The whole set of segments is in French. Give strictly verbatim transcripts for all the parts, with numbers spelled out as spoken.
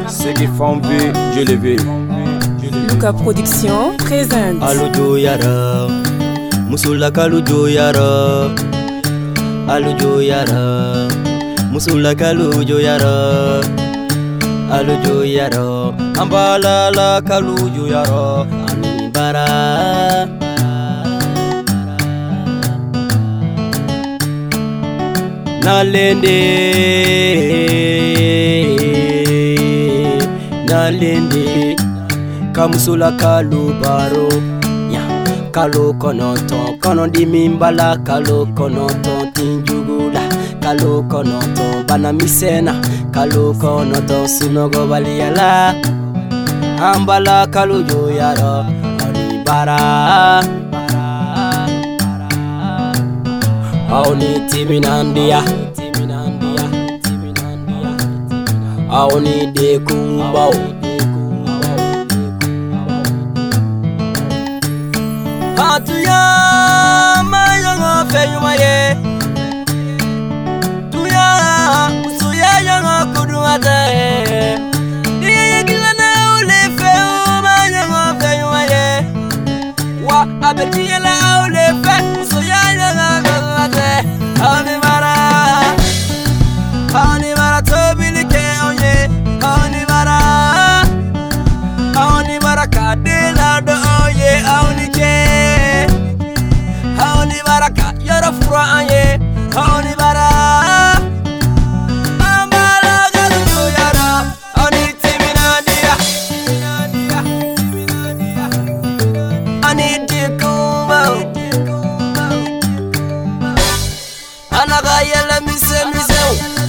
Ceux qui font vie, Dieu les veut. Luka Production présente Alujo yara Musula kalujo yara Alujo yara Musula kalujo yara Alujo yara Ambala la kalujo yara Anibara Nalende Nalende Kamusula kalu baro ya kalu konoton kono di mimbala kalu konoton tinjugula kalu konoton bana misena kalu konoton sunogo baliala ambala kalu joyaro onibara aoni timinandia timinandia timinandia aoni de kumbao Tuya mayongo feyumaye Tuya musuya yongo kuduate Diye gilana ule feyu mayongo feyumaye Wa abetiye la ule fe musuya yongo kuduate Aoni mara Aoni mara tobilike onye Aoni mara Aoni mara kadela do onye Aoni ke Yara fura anye, aoni bara. Ambala galujo yara, aoni timinandia, aoni dikuma. Anaga yela mise mise.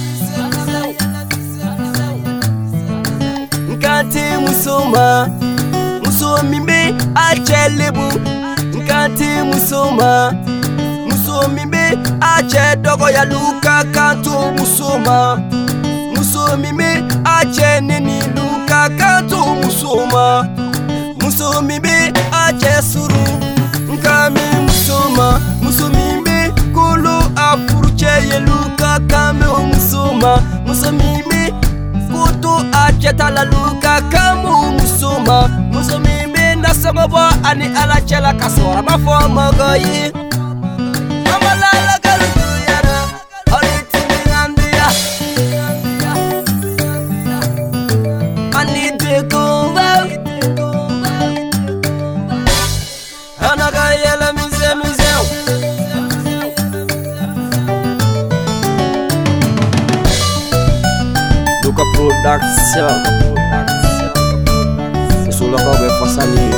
Nkanti musoma, musomi me achelebu. Nkanti musoma. Musomi me ache dogo ya luka kanto musoma Musomi me ache nini luka kanto musoma Musomi me ache suru nkami musoma Musomi me kolo afuruche ye luka kame musoma Musomi me kuto ache tala luka kamu musoma Musomi me nasagoba ani ala chela kasora mafo mogoyi Luka Production. Musula kabe fasani.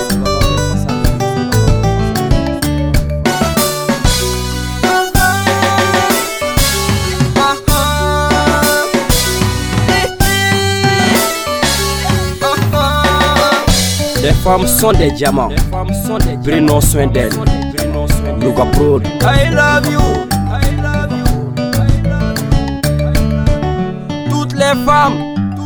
Les femmes sont des diamants. Prenons soin d'elles. Luka Prod. I love you. I love you. I love you. Toutes les femmes,